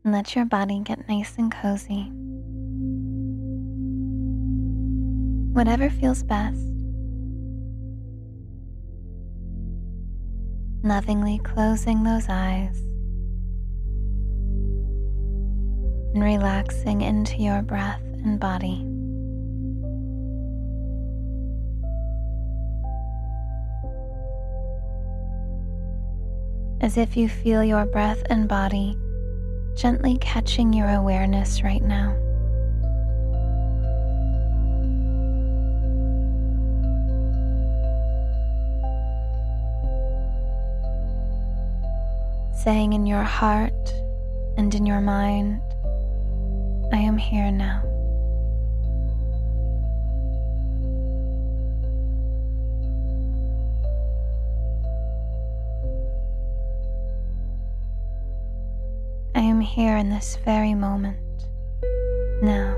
and let your body get nice and cozy. Whatever feels best. Lovingly closing those eyes and relaxing into your breath and body. As if you feel your breath and body gently catching your awareness right now. Saying in your heart and in your mind, I am here now. I am here in this very moment, now.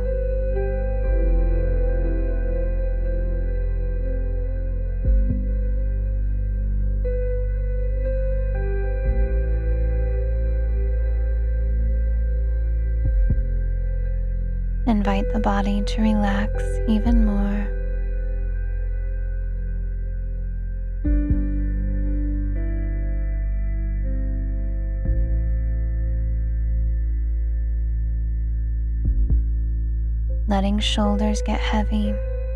Invite the body to relax even more. Letting shoulders get heavy.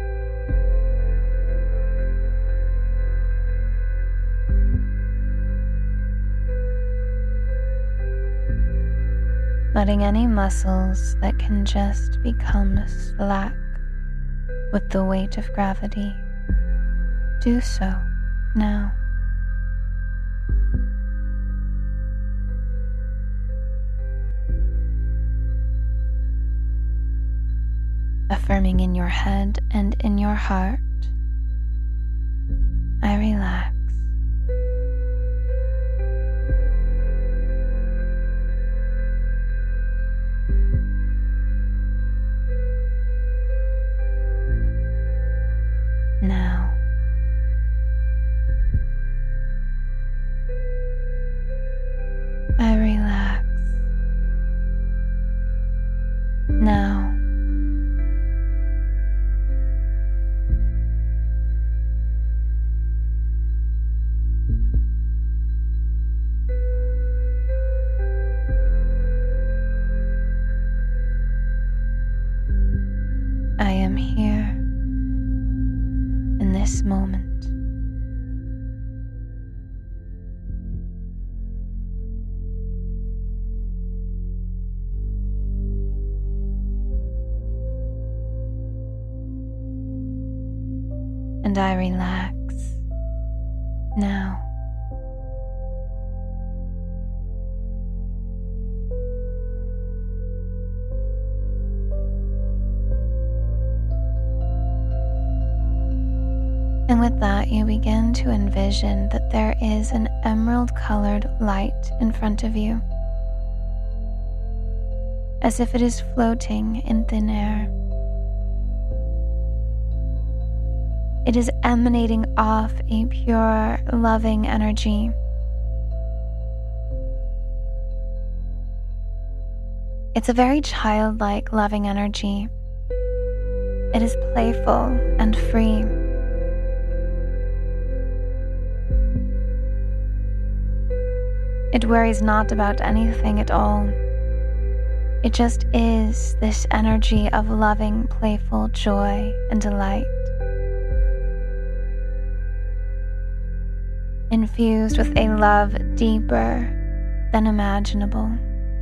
Letting any muscles that can just become slack with the weight of gravity do so now. Affirming in your head and in your heart, I relax. Now. I relax. Now. I am here in this moment. And I relax now. And with that, you begin to envision that there is an emerald-colored light in front of you, as if it is floating in thin air. It is emanating off a pure, loving energy. It's a very childlike, loving energy. It is playful and free. It worries not about anything at all. It just is this energy of loving, playful joy and delight, infused with a love deeper than imaginable.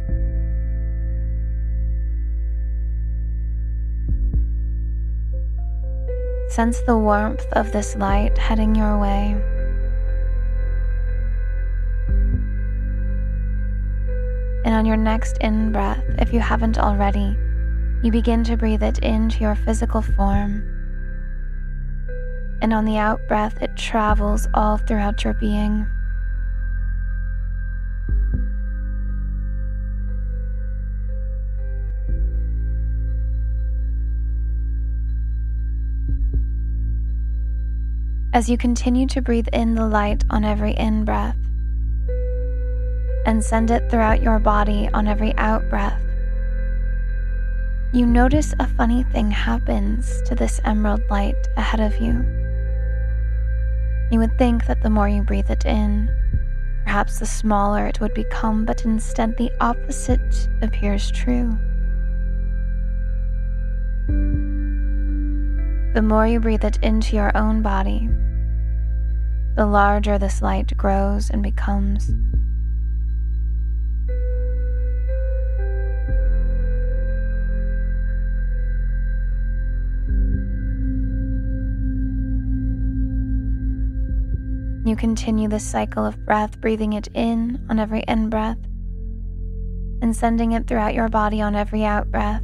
Sense the warmth of this light heading your way. And on your next in-breath, if you haven't already, you begin to breathe it into your physical form. And on the out-breath, it travels all throughout your being. As you continue to breathe in the light on every in-breath, and send it throughout your body on every out-breath. You notice a funny thing happens to this emerald light ahead of you. You would think that the more you breathe it in, perhaps the smaller it would become, but instead the opposite appears true. The more you breathe it into your own body, the larger this light grows and becomes. You continue this cycle of breath, breathing it in on every in-breath and sending it throughout your body on every out-breath.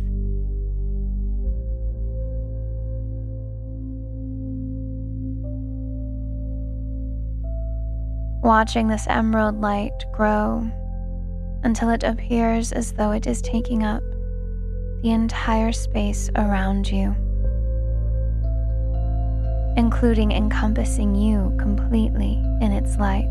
Watching this emerald light grow until it appears as though it is taking up the entire space around you, including encompassing you completely in its light.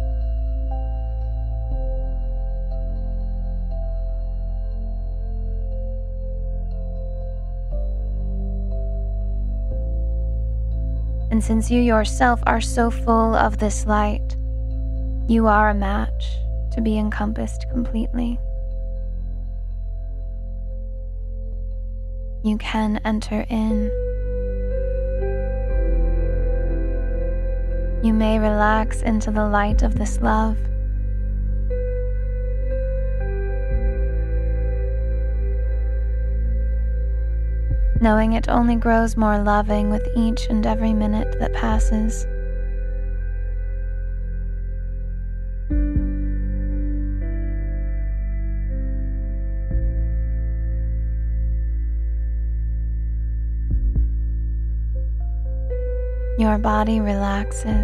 And since you yourself are so full of this light, you are a match to be encompassed completely. You can enter in. You may relax into the light of this love. Knowing it only grows more loving with each and every minute that passes. Your body relaxes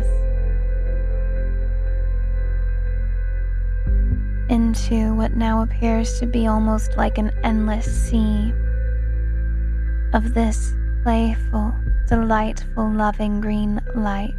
into what now appears to be almost like an endless sea of this playful, delightful, loving green light.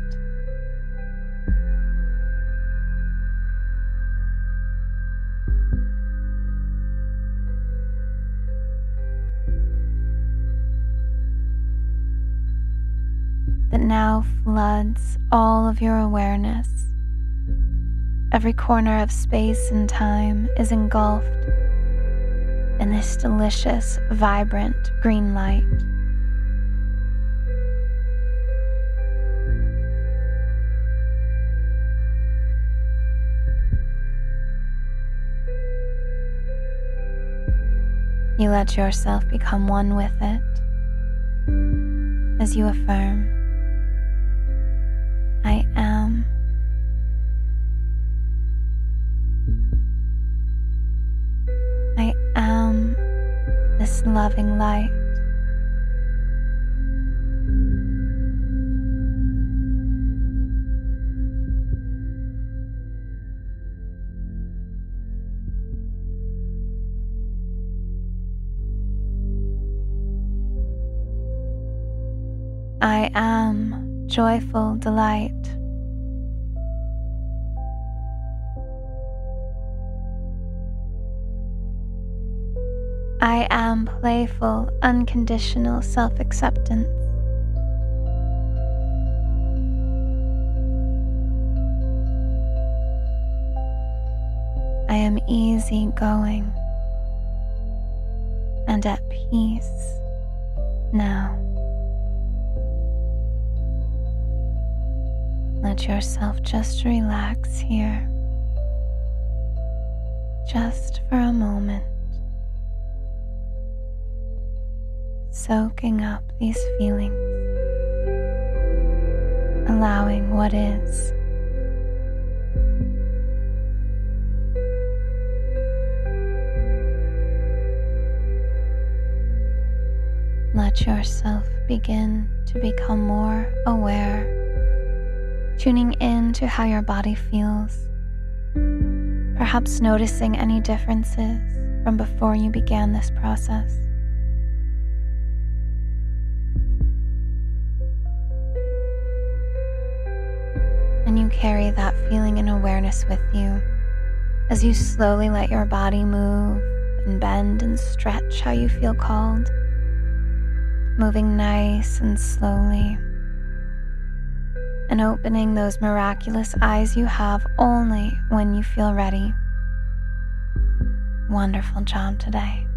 That now floods all of your awareness. Every corner of space and time is engulfed in this delicious, vibrant green light. You let yourself become one with it as you affirm, I am. I am this loving light. I am joyful delight. I am playful, unconditional self-acceptance. I am easygoing and at peace now. Let yourself just relax here, just for a moment, soaking up these feelings, allowing what is. Let yourself begin to become more aware, tuning in to how your body feels, perhaps noticing any differences from before you began this process. And you carry that feeling and awareness with you as you slowly let your body move and bend and stretch how you feel called, moving nice and slowly, and opening those miraculous eyes you have only when you feel ready. Wonderful job today.